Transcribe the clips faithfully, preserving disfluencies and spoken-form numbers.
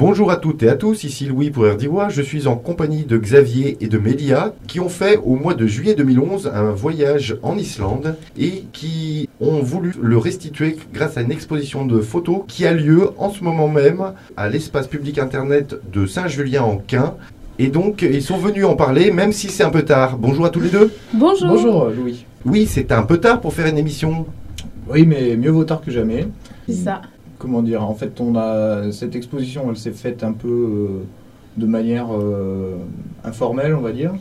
Bonjour à toutes et à tous, ici Louis pour R D I. Je suis en compagnie de Xavier et de Mélia qui ont fait au mois de juillet deux mille onze un voyage en Islande et qui ont voulu le restituer grâce à une exposition de photos qui a lieu en ce moment même à l'espace public internet de Saint-Julien-en-Quint. Et donc ils sont venus en parler même si c'est un peu tard. Bonjour à tous les deux. Bonjour. Bonjour Louis. Oui, c'est un peu tard pour faire une émission. Oui, mais mieux vaut tard que jamais. C'est ça. Comment dire, en fait, on a cette exposition, elle s'est faite un peu euh, de manière euh, informelle, on va dire.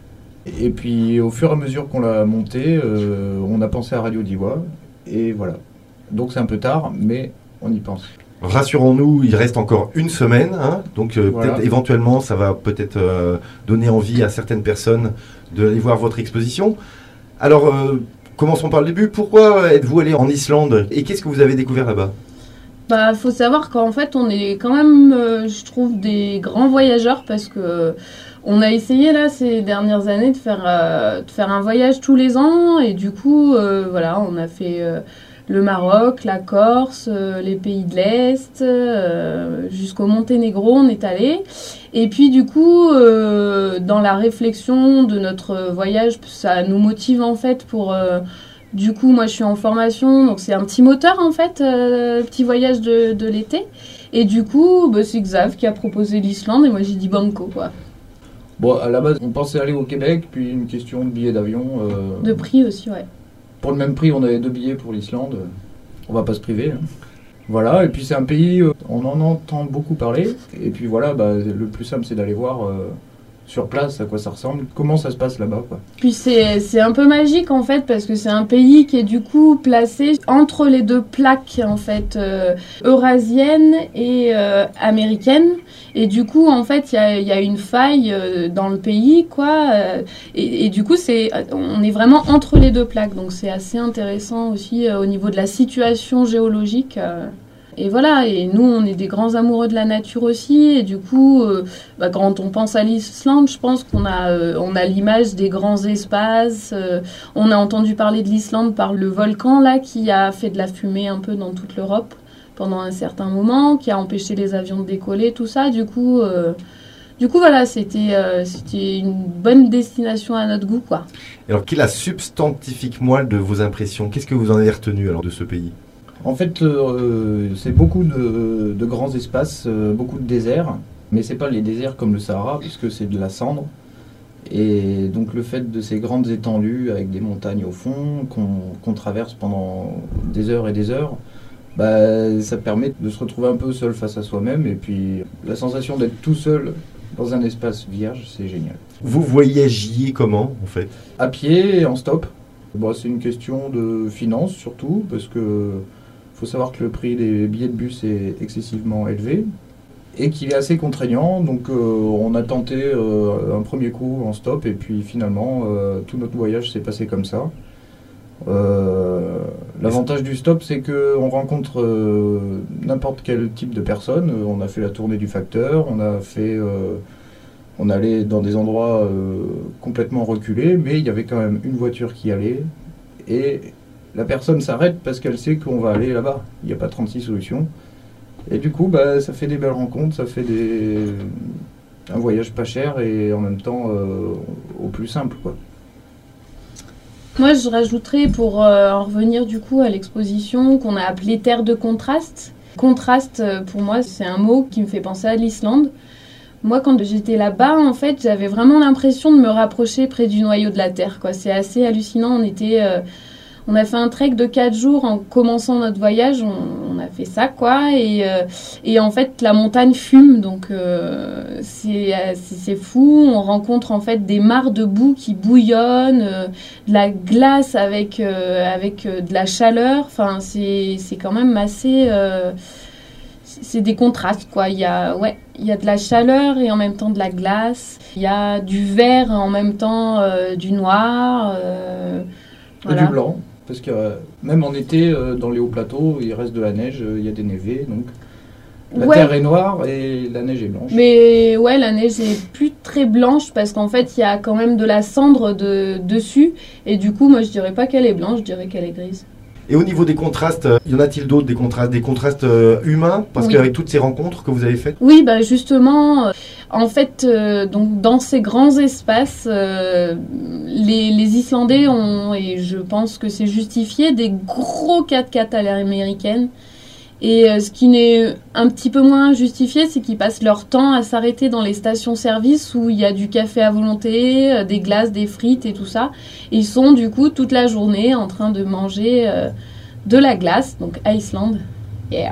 Et puis, au fur et à mesure qu'on l'a montée, euh, on a pensé à Radio Diwa. Et voilà. Donc, c'est un peu tard, mais on y pense. Rassurons-nous, il reste encore une semaine, hein, donc euh, Voilà. peut-être éventuellement ça va peut-être euh, donner envie à certaines personnes d'aller voir votre exposition. Alors, euh, commençons par le début. Pourquoi êtes-vous allé en Islande et qu'est-ce que vous avez découvert là-bas ? Bah, faut savoir qu'en fait, on est quand même, euh, je trouve, des grands voyageurs parce que on a essayé là ces dernières années de faire euh, de faire un voyage tous les ans et du coup, euh, voilà, on a fait euh, le Maroc, la Corse, euh, les pays de l'Est, euh, jusqu'au Monténégro, on est allé. Et puis du coup, euh, dans la réflexion de notre voyage, ça nous motive en fait pour euh, Du coup, moi, je suis en formation, donc c'est un petit moteur, en fait, euh, petit voyage de, de l'été. Et du coup, bah, c'est Xav qui a proposé l'Islande, et moi, j'ai dit banco, quoi. Bon, à la base, on pensait aller au Québec, puis une question de billets d'avion. Euh, De prix aussi, ouais. Pour le même prix, on avait deux billets pour l'Islande. On va pas se priver. Hein. Voilà, et puis c'est un pays, euh, on en entend beaucoup parler. Et puis voilà, bah, le plus simple, c'est d'aller voir euh, sur place à quoi ça ressemble, comment ça se passe là-bas, quoi. Puis c'est, c'est un peu magique, en fait, parce que c'est un pays qui est du coup placé entre les deux plaques, en fait, euh, eurasiennes et euh, américaines. Et du coup, en fait, il y a, y a une faille euh, dans le pays, quoi. Euh, et, et du coup, c'est, on est vraiment entre les deux plaques. Donc, c'est assez intéressant aussi euh, au niveau de la situation géologique. Euh. Et voilà, et nous, on est des grands amoureux de la nature aussi. Et du coup, euh, bah, quand on pense à l'Islande, je pense qu'on a, euh, on a l'image des grands espaces. Euh, on a entendu parler de l'Islande par le volcan, là, qui a fait de la fumée un peu dans toute l'Europe pendant un certain moment, qui a empêché les avions de décoller, tout ça. Du coup, euh, du coup voilà, c'était, euh, c'était une bonne destination à notre goût, quoi. Alors, quelle est la substantifique moelle de vos impressions ? Qu'est-ce que vous en avez retenu alors de ce pays ? En fait, euh, c'est beaucoup de, de grands espaces, euh, beaucoup de déserts, mais c'est pas les déserts comme le Sahara, puisque c'est de la cendre. Et donc le fait de ces grandes étendues avec des montagnes au fond, qu'on, qu'on traverse pendant des heures et des heures, bah, ça permet de se retrouver un peu seul face à soi-même. Et puis la sensation d'être tout seul dans un espace vierge, c'est génial. Vous voyagiez comment en fait ? À pied et en stop. Bon, c'est une question de finances surtout, parce que faut savoir que le prix des billets de bus est excessivement élevé et qu'il est assez contraignant. Donc euh, on a tenté euh, un premier coup en stop et puis finalement euh, tout notre voyage s'est passé comme ça. Euh, l'avantage du stop, c'est qu'on rencontre euh, n'importe quel type de personne. On a fait la tournée du facteur, on a fait, euh, on allait dans des endroits euh, complètement reculés, mais il y avait quand même une voiture qui allait et la personne s'arrête parce qu'elle sait qu'on va aller là-bas. Il n'y a pas trente-six solutions. Et du coup, bah, ça fait des belles rencontres, ça fait des... un voyage pas cher et en même temps euh, au plus simple, quoi. Moi, je rajouterais, pour euh, en revenir du coup à l'exposition qu'on a appelée Terre de contraste. Contraste, pour moi, c'est un mot qui me fait penser à l'Islande. Moi, quand j'étais là-bas, en fait, j'avais vraiment l'impression de me rapprocher près du noyau de la Terre, quoi. C'est assez hallucinant. On était... Euh, On a fait un trek de quatre jours en commençant notre voyage, on, on a fait ça, quoi, et, euh, et en fait, la montagne fume, donc euh, c'est, c'est, c'est fou, on rencontre en fait des mares de boue qui bouillonnent, euh, de la glace avec, euh, avec euh, de la chaleur, enfin, c'est, c'est quand même assez... Euh, c'est des contrastes, quoi. Il y a, ouais, il y a de la chaleur et en même temps de la glace, il y a du vert et en même temps euh, du noir, euh, voilà. Et du blanc. Parce que euh, même en été, euh, dans les hauts plateaux, il reste de la neige, il euh, y a des névés, donc la ouais. terre est noire et la neige est blanche. Mais ouais, la neige est plus très blanche parce qu'en fait, il y a quand même de la cendre de, dessus. Et du coup, moi, je dirais pas qu'elle est blanche, je dirais qu'elle est grise. Et au niveau des contrastes, euh, y en a-t-il d'autres, des contrastes, des contrastes euh, humains? Parce Oui. qu'avec toutes ces rencontres que vous avez faites. Oui, bah justement, euh, en fait, euh, donc dans ces grands espaces, euh, les, les Islandais ont, et je pense que c'est justifié, des gros quatre-quatre à l'américaine. Et euh, ce qui n'est un petit peu moins justifié, c'est qu'ils passent leur temps à s'arrêter dans les stations-service où il y a du café à volonté, euh, des glaces, des frites et tout ça. Et ils sont du coup toute la journée en train de manger euh, de la glace, donc Iceland. Yeah.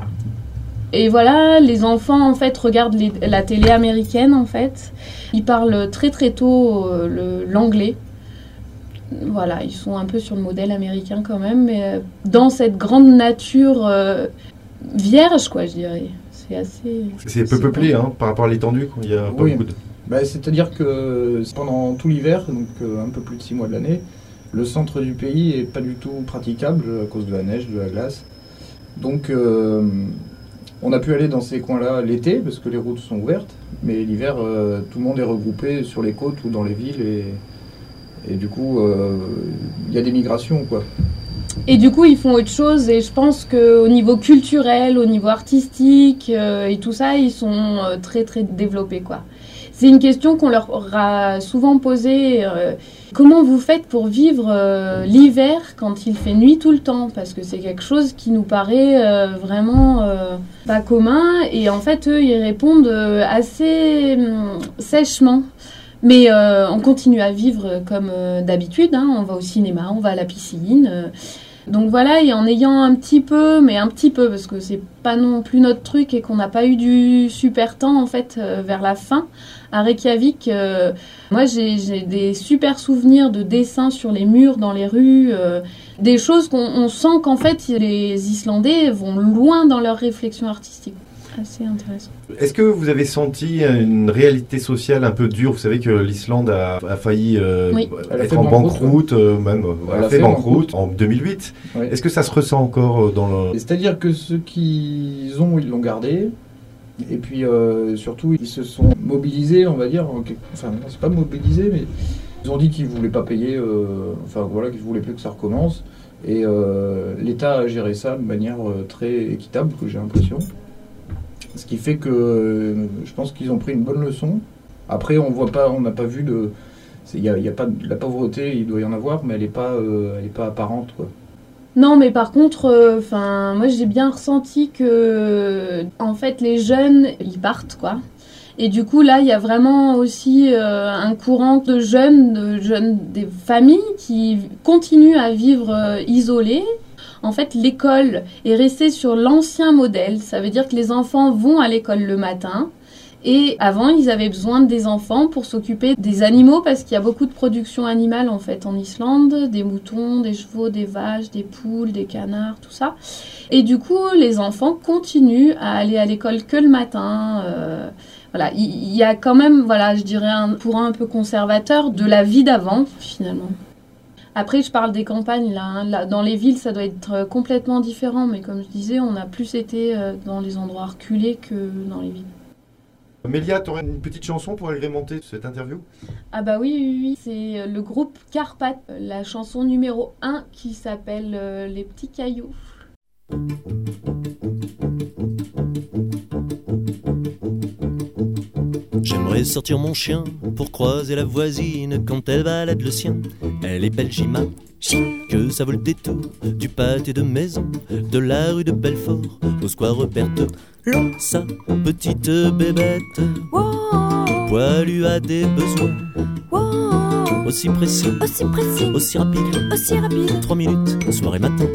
Et voilà, les enfants en fait regardent les, la télé américaine en fait. Ils parlent très très tôt euh, le, l'anglais. Voilà, ils sont un peu sur le modèle américain quand même, mais euh, dans cette grande nature euh, vierge, quoi, je dirais. C'est assez... C'est peu peuplé hein, par rapport à l'étendue, quoi. Il y a pas Oui. beaucoup de... Bah, c'est-à-dire que pendant tout l'hiver, donc euh, un peu plus de six mois de l'année, le centre du pays est pas du tout praticable à cause de la neige, de la glace. Donc euh, on a pu aller dans ces coins-là l'été parce que les routes sont ouvertes, mais l'hiver, euh, tout le monde est regroupé sur les côtes ou dans les villes et, et du coup, il euh, y a des migrations, quoi. Et du coup, ils font autre chose. Et je pense qu'au niveau culturel, au niveau artistique euh, et tout ça, ils sont euh, très, très développés, quoi. C'est une question qu'on leur a souvent posée. Euh, comment vous faites pour vivre euh, l'hiver quand il fait nuit tout le temps? Parce que c'est quelque chose qui nous paraît euh, vraiment euh, pas commun. Et en fait, eux, ils répondent euh, assez euh, sèchement. Mais euh, on continue à vivre comme euh, d'habitude, hein. On va au cinéma, on va à la piscine. Euh. Donc voilà, et en ayant un petit peu, mais un petit peu, parce que c'est pas non plus notre truc et qu'on n'a pas eu du super temps en fait euh, vers la fin à Reykjavik. Euh, moi, j'ai, j'ai des super souvenirs de dessins sur les murs, dans les rues, euh, des choses qu'on on sent qu'en fait les Islandais vont loin dans leur réflexion artistique. Assez intéressant. Est-ce que vous avez senti une réalité sociale un peu dure? Vous savez que l'Islande a, a failli euh, Oui. être en banqueroute, euh, même euh, Elle a a fait fait banqueroute en deux mille huit. Ouais. Est-ce que ça se ressent encore dans le... C'est-à-dire que ceux qui ont, ils l'ont gardé. Et puis euh, surtout, ils se sont mobilisés, on va dire. Enfin, non, c'est pas mobilisés, mais ils ont dit qu'ils voulaient pas payer. Euh, enfin voilà, qu'ils voulaient plus que ça recommence. Et euh, l'État a géré ça de manière euh, très équitable, que j'ai l'impression. Ce qui fait que euh, je pense qu'ils ont pris une bonne leçon. Après, on voit pas, on n'a pas vu de, il y a, y a pas de la pauvreté, il doit y en avoir, mais elle est pas, euh, elle est pas apparente, quoi. Non, mais par contre, enfin, euh, moi j'ai bien ressenti que, en fait, les jeunes, ils partent, quoi. Et du coup, là, il y a vraiment aussi euh, un courant de jeunes, de jeunes, des familles qui continuent à vivre euh, isolées. En fait, l'école est restée sur l'ancien modèle. Ça veut dire que les enfants vont à l'école le matin. Et avant, ils avaient besoin des enfants pour s'occuper des animaux parce qu'il y a beaucoup de production animale en fait en Islande. Des moutons, des chevaux, des vaches, des poules, des canards, tout ça. Et du coup, les enfants continuent à aller à l'école que le matin. Euh, voilà, il y, y a quand même, voilà, je dirais un courant un peu conservateur de la vie d'avant finalement. Après, je parle des campagnes, là, hein. Là. Dans les villes, ça doit être complètement différent. Mais comme je disais, on a plus été dans les endroits reculés que dans les villes. Mélia, tu aurais une petite chanson pour agrémenter cette interview? Ah bah oui, oui, oui. C'est le groupe Carpath, la chanson numéro un qui s'appelle euh, Les Petits Cailloux. J'aimerais sortir mon chien pour croiser la voisine quand elle balade le sien. Elle est belle, j'imagine que ça vaut le détour du pâté de maison, de la rue de Belfort au square Berthelot. Sa petite bébête poilue a des besoins aussi précis, aussi précis, aussi rapide, aussi rapide. Trois minutes, soir et matin.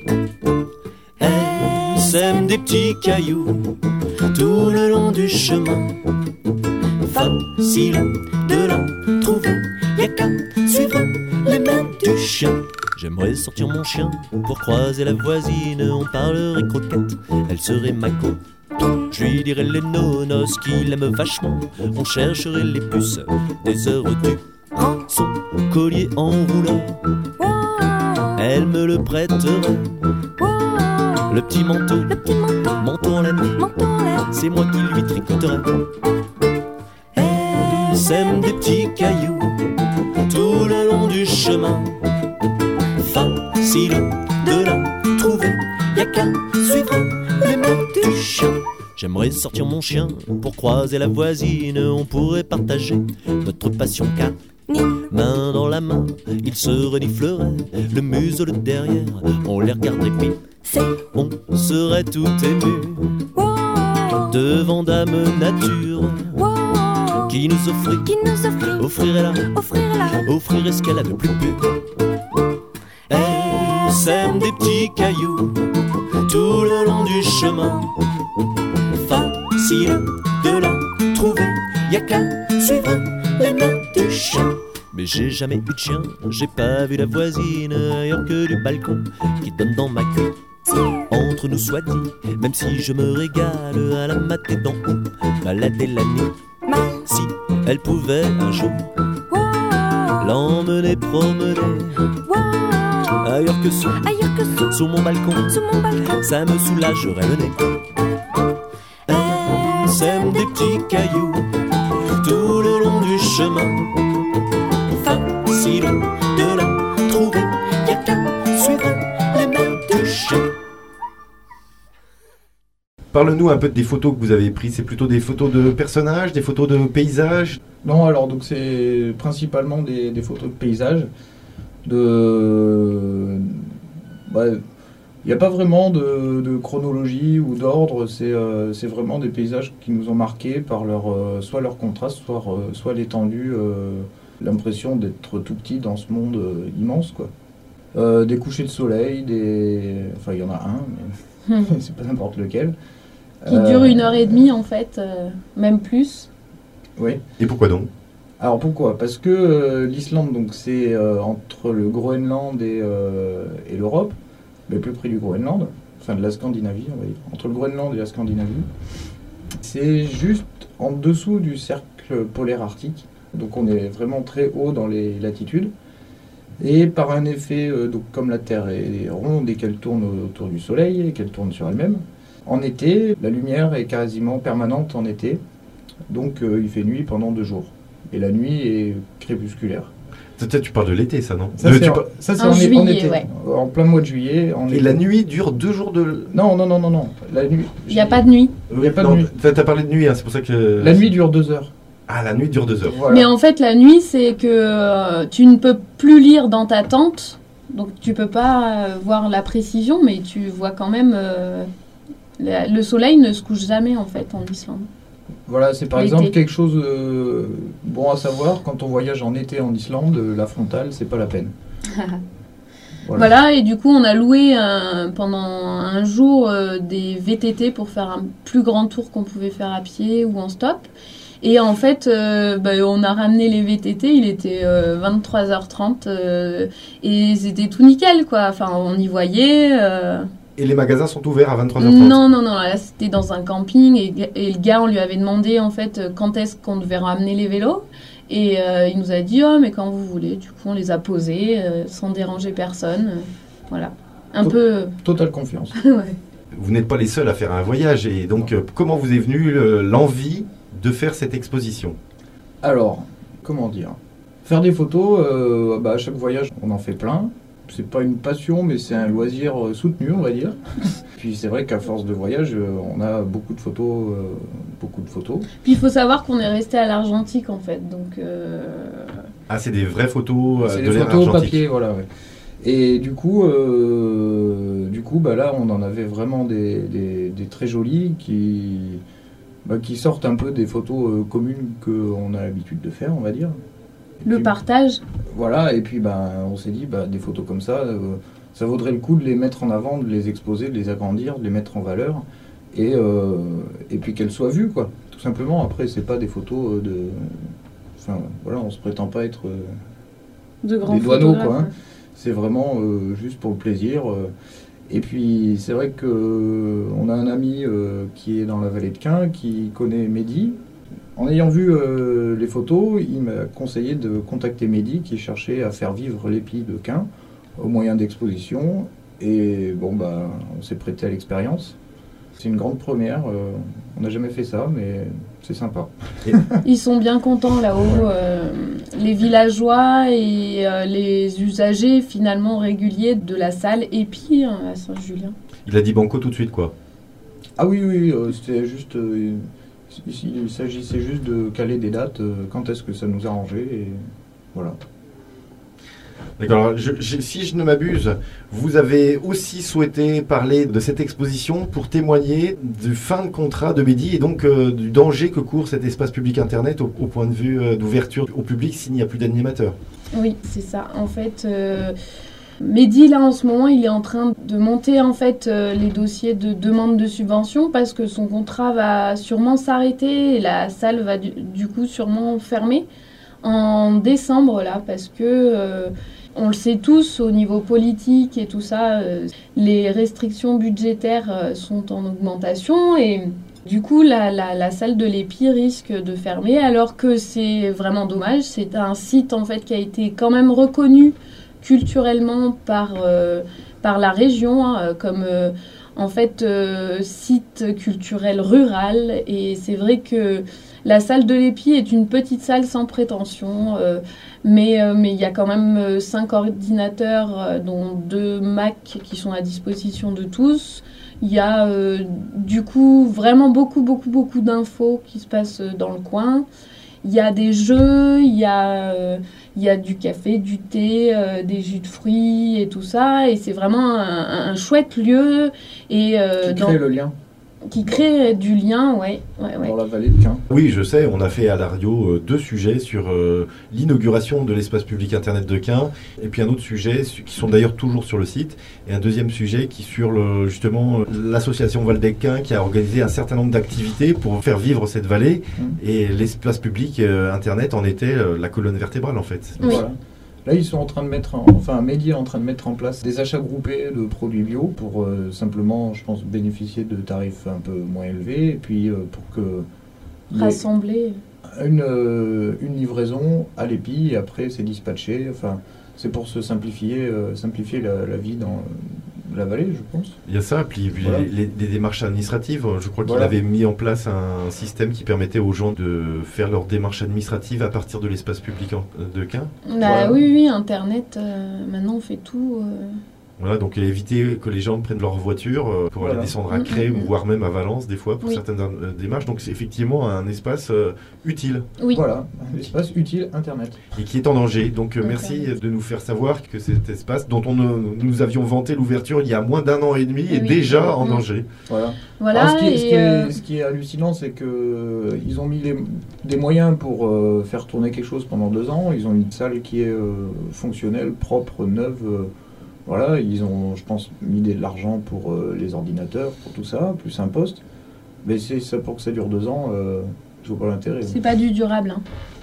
Elle sème des petits cailloux tout le long du chemin. Facile de la trouver, y'a qu'à suivre les mains du chien. J'aimerais sortir mon chien pour croiser la voisine. On parlerait croquette, elle serait ma copine. Je lui dirais les nonos qu'il aime vachement. On chercherait les puces des heures du prend son collier en rouleau. Elle me le prêterait. Le petit manteau, Le petit manteau, manteau en laine, manteau en laine. c'est moi qui lui tricoterai. Elle sème des petits cailloux tout le long du chemin. Facile de la qu'à suivre les mains du chien. J'aimerais sortir mon chien pour croiser la voisine. On pourrait partager notre passion canine. Main dans la main, ils se renifleraient le museau, le derrière. On les regarderait puis on serait tout ému devant Dame Nature qui nous offrit, qui nous offrit, offrirait là, offrir là, offrirait ce qu'elle a de plus pur. Elle sème des petits cailloux tout le long du chemin. Facile de la trouver, y'a qu'à suivre les mains du chien. Mais j'ai jamais eu de chien, j'ai pas vu la voisine ailleurs que du balcon qui donne dans ma cuisine. Entre nous soit dit, même si je me régale à la mater d'en haut, balader la nuit, si elle pouvait un jour l'emmener promener ailleurs que sous, ailleurs que sous, sous mon balcon, sous mon balcon, ça me soulagerait le nez. Elle sème des petits cailloux tout le long du chemin. Facile de la trouver, y'a qu'à suivre les mains du chien. Parle-nous un peu des photos que vous avez prises. C'est plutôt des photos de personnages, des photos de paysages? Non, alors donc c'est principalement des, des photos de paysages. De, bah, il n'y a pas vraiment de, de chronologie ou d'ordre. C'est euh, c'est vraiment des paysages qui nous ont marqués par leur euh, soit leur contraste, soit euh, soit l'étendue, euh, l'impression d'être tout petit dans ce monde euh, immense, quoi. Euh, des couchers de soleil, des, enfin il y en a un, mais c'est pas n'importe lequel. Qui dure euh, une heure et demie en fait, euh, même plus. Oui. Et pourquoi donc? Alors pourquoi? Parce que euh, l'Islande, donc c'est euh, entre le Groenland et, euh, et l'Europe, mais plus près du Groenland, enfin de la Scandinavie, on va dire, entre le Groenland et la Scandinavie. C'est juste en dessous du cercle polaire arctique, donc on est vraiment très haut dans les latitudes. Et par un effet, euh, donc comme la Terre est ronde et qu'elle tourne autour du Soleil et qu'elle tourne sur elle-même, en été, la lumière est quasiment permanente en été, donc euh, il fait nuit pendant deux jours. Et la nuit est crépusculaire. Ça, tu parles de l'été, ça, non? Ça, de, c'est, tu en, par... ça, c'est en, en, juillet, en été, ouais. En plein mois de juillet. En Et été. la nuit dure deux jours de... Non, non, non, non, non. La nuit... Il n'y a pas de nuit. Il n'y a pas non, de nuit. T'as, t'as parlé de nuit, hein, c'est pour ça que... La nuit dure deux heures. Ah, la nuit dure deux heures. Voilà. Mais en fait, la nuit, c'est que euh, tu ne peux plus lire dans ta tente, donc tu peux pas euh, voir la précision, mais tu vois quand même... Euh, la, le soleil ne se couche jamais en fait en Islande. Voilà, c'est par L'été. exemple quelque chose euh, bon à savoir, quand on voyage en été en Islande, euh, la frontale, c'est pas la peine. Voilà. Voilà, et du coup, on a loué un, pendant un jour euh, des V T T pour faire un plus grand tour qu'on pouvait faire à pied ou en stop. Et en fait, euh, bah, on a ramené les V T T, il était euh, vingt-trois heures trente euh, et c'était tout nickel, quoi. Enfin, on y voyait. Euh... Et les magasins sont ouverts à vingt-trois heures trente? Non, non, non, là c'était dans un camping et, et le gars, on lui avait demandé en fait quand est-ce qu'on devait ramener les vélos. Et euh, il nous a dit, oh, mais quand vous voulez. Du coup, on les a posés euh, sans déranger personne. Euh, voilà. Un Tot- peu. Totale confiance. Ouais. Vous n'êtes pas les seuls à faire un voyage. Et donc, euh, comment vous est venue le- l'envie de faire cette exposition? Alors, comment dire? Faire des photos, euh, bah, à chaque voyage, on en fait plein. C'est pas une passion, mais c'est un loisir euh, soutenu, on va dire. Puis c'est vrai qu'à force de voyage, euh, on a beaucoup de photos, euh, beaucoup de photos. Puis il faut savoir qu'on est resté à l'Argentique en fait. Donc. Euh... Ah, c'est des vraies photos euh, C'est de des l'ère photos argentique. papier, voilà. Ouais. Et du coup, euh, du coup, bah là, on en avait vraiment des, des, des très jolies qui, bah, qui sortent un peu des photos euh, communes qu'on a l'habitude de faire, on va dire. Et Le puis, partage. Voilà, et puis bah, on s'est dit, bah, des photos comme ça, euh, ça vaudrait le coup de les mettre en avant, de les exposer, de les agrandir, de les mettre en valeur, et, euh, et puis qu'elles soient vues, quoi. Tout simplement. Après, c'est pas des photos de... Enfin, voilà, on se prétend pas être euh, De grands des douaneaux, photographes, quoi. Hein. ouais. C'est vraiment euh, juste pour le plaisir. euh. Et puis, c'est vrai que euh, on a un ami euh, qui est dans la vallée de Caen, qui connaît Mehdi. En ayant vu euh, les photos, il m'a conseillé de contacter Mehdi, qui cherchait à faire vivre l'épi de Caen au moyen d'expositions. Et bon, bah, on s'est prêté à l'expérience. C'est une grande première. Euh, on n'a jamais fait ça, mais c'est sympa. Ils sont bien contents là-haut, euh, les villageois et euh, les usagers finalement réguliers de la salle Épi hein, à Saint-Julien. Il a dit banco tout de suite, quoi. Ah oui, oui, euh, c'était juste... Euh, il, il s'agissait juste de caler des dates, euh, quand est-ce que ça nous arrangeait, et voilà. D'accord, alors, je, je, si je ne m'abuse, vous avez aussi souhaité parler de cette exposition pour témoigner du fin de contrat de Mehdi et donc euh, du danger que court cet espace public Internet au, au point de vue euh, d'ouverture au public s'il n'y a plus d'animateurs. Oui, c'est ça. En fait, euh, Mehdi, là, en ce moment, il est en train de monter en fait euh, les dossiers de demande de subvention parce que son contrat va sûrement s'arrêter et la salle va du, du coup sûrement fermer en décembre, là, parce que... Euh, on le sait tous, au niveau politique et tout ça, euh, les restrictions budgétaires euh, sont en augmentation et du coup, la, la, la salle de l'Épi risque de fermer alors que c'est vraiment dommage. C'est un site en fait qui a été quand même reconnu culturellement par, euh, par la région hein, comme euh, en fait euh, site culturel rural et c'est vrai que la salle de l'Épi est une petite salle sans prétention, euh, mais euh, mais il y a quand même euh, cinq ordinateurs, euh, dont deux Mac qui sont à disposition de tous. Il y a euh, du coup vraiment beaucoup, beaucoup, beaucoup d'infos qui se passent dans le coin. Il y a des jeux, il y a, euh, il y a du café, du thé, euh, des jus de fruits et tout ça. Et c'est vraiment un, un chouette lieu. Et, euh, qui crée dans... le lien. Qui crée du lien, ouais, ouais, ouais. Dans la vallée de Quin. Oui, je sais, on a fait à la radio euh, deux sujets sur euh, l'inauguration de l'espace public Internet de Quin, et puis un autre sujet qui sont d'ailleurs toujours sur le site, et un deuxième sujet qui sur le, justement l'association Valdec-Quin qui a organisé un certain nombre d'activités pour faire vivre cette vallée, mmh. et l'espace public euh, Internet en était euh, la colonne vertébrale en fait. Oui. Voilà. Là, ils sont en train de mettre, en, enfin, Mehdi est en train de mettre en place des achats groupés de produits bio pour euh, simplement, je pense, bénéficier de tarifs un peu moins élevés, et puis euh, pour que rassembler une euh, une livraison à l'Épi et après c'est dispatché. Enfin, c'est pour se simplifier, euh, simplifier la, la vie dans la vallée, je pense. Il y a ça, puis, puis voilà. les, les, les démarches administratives. Je crois qu'il voilà. avait mis en place un système qui permettait aux gens de faire leurs démarches administratives à partir de l'espace public de Quin. Bah, voilà. Oui, oui, Internet, euh, maintenant on fait tout. Euh... Voilà, donc éviter que les gens prennent leur voiture euh, pour voilà. aller descendre à Cré, mmh, mmh. voire même à Valence des fois pour oui. certaines euh, démarches. Donc c'est effectivement un espace euh, utile. Oui. Voilà, un espace utile Internet. Et qui est en danger. Donc euh, merci de nous faire savoir que cet espace dont on, euh, nous avions vanté l'ouverture il y a moins d'un an et demi est oui. déjà mmh. en danger. Voilà. voilà Alors, ce, qui est, et ce, qui est, euh... ce qui est hallucinant, c'est qu'ils euh, ont mis les, des moyens pour euh, faire tourner quelque chose pendant deux ans. Ils ont une salle qui est euh, fonctionnelle, propre, neuve. Euh, Voilà, ils ont, je pense, mis de l'argent pour euh, les ordinateurs, pour tout ça, plus un poste. Mais c'est ça pour que ça dure deux ans, euh, je vois pas l'intérêt. C'est pas du durable. Hein.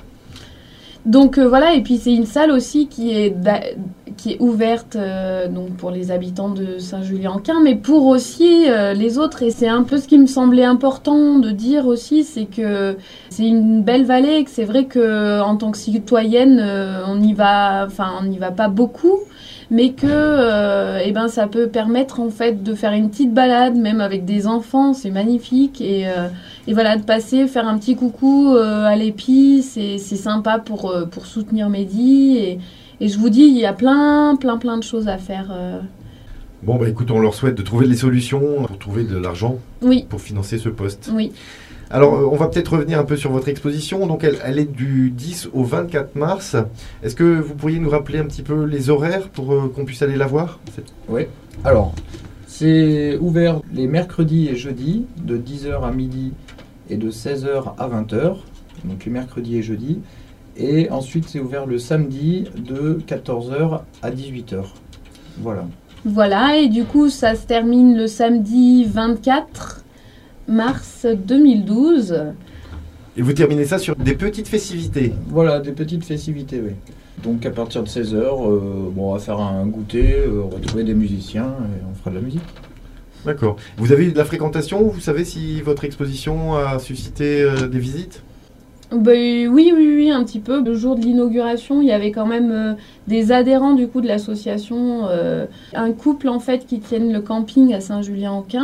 Donc euh, voilà, et puis c'est une salle aussi qui est, qui est ouverte euh, donc pour les habitants de Saint-Julien-en-Quin, mais pour aussi euh, les autres. Et c'est un peu ce qui me semblait important de dire aussi, c'est que c'est une belle vallée, et que c'est vrai qu'en tant que citoyenne, euh, on n'y va, enfin, on n'y va pas beaucoup. Mais que euh, eh ben, ça peut permettre en fait de faire une petite balade, même avec des enfants, c'est magnifique. Et, euh, et voilà, de passer, faire un petit coucou euh, à l'Épi, c'est, c'est sympa pour, euh, pour soutenir Mehdi. Et, et je vous dis, il y a plein, plein, plein de choses à faire. Euh. Bon, bah écoute, on leur souhaite de trouver des solutions pour trouver de l'argent oui. pour financer ce poste. Oui. Alors, on va peut-être revenir un peu sur votre exposition. Donc, elle, elle est du dix au vingt-quatre mars. Est-ce que vous pourriez nous rappeler un petit peu les horaires pour euh, qu'on puisse aller la voir ? Oui. Alors, c'est ouvert les mercredis et jeudis de dix heures à midi et de seize heures à vingt heures. Donc, les mercredis et jeudis. Et ensuite, c'est ouvert le samedi de quatorze heures à dix-huit heures. Voilà. Voilà, et du coup, ça se termine le samedi vingt-quatre mars deux mille douze. Et vous terminez ça sur des petites festivités. Voilà, des petites festivités, oui. Donc à partir de seize heures, euh, bon, on va faire un goûter, euh, on va trouver des musiciens et on fera de la musique. D'accord. Vous avez eu de la fréquentation ? Vous savez si votre exposition a suscité euh, des visites ? Ben, oui, oui, oui, un petit peu. Le jour de l'inauguration, il y avait quand même euh, des adhérents du coup de l'association, euh, un couple en fait qui tiennent le camping à Saint-Julien-en-Quin.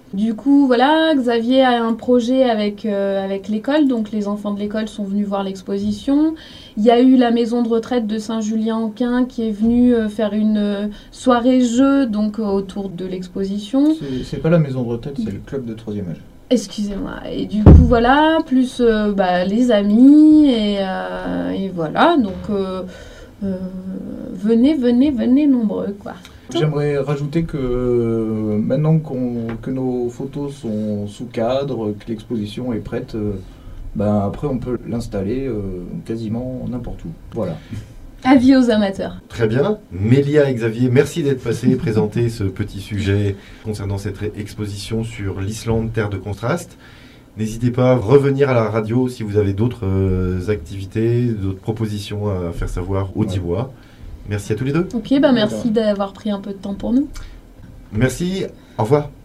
Du coup, voilà, Xavier a un projet avec, euh, avec l'école, donc les enfants de l'école sont venus voir l'exposition. Il y a eu la maison de retraite de Saint-Julien-en-Quin qui est venue euh, faire une euh, soirée jeu donc, euh, autour de l'exposition. C'est, c'est pas la maison de retraite, c'est le club de troisième âge. Excusez-moi. Et du coup, voilà, plus euh, bah, les amis, et, euh, et voilà, donc euh, euh, venez, venez, venez nombreux, quoi. J'aimerais rajouter que euh, maintenant qu'on, que nos photos sont sous cadre, que l'exposition est prête, euh, ben après on peut l'installer euh, quasiment n'importe où. Voilà. Avis aux amateurs. Très bien. Mélia et Xavier, merci d'être passés et présenter ce petit sujet concernant cette exposition sur l'Islande, terre de contraste. N'hésitez pas à revenir à la radio si vous avez d'autres euh, activités, d'autres propositions à faire savoir au Divois. Merci à tous les deux. Ok, bah merci d'avoir pris un peu de temps pour nous. Merci, au revoir.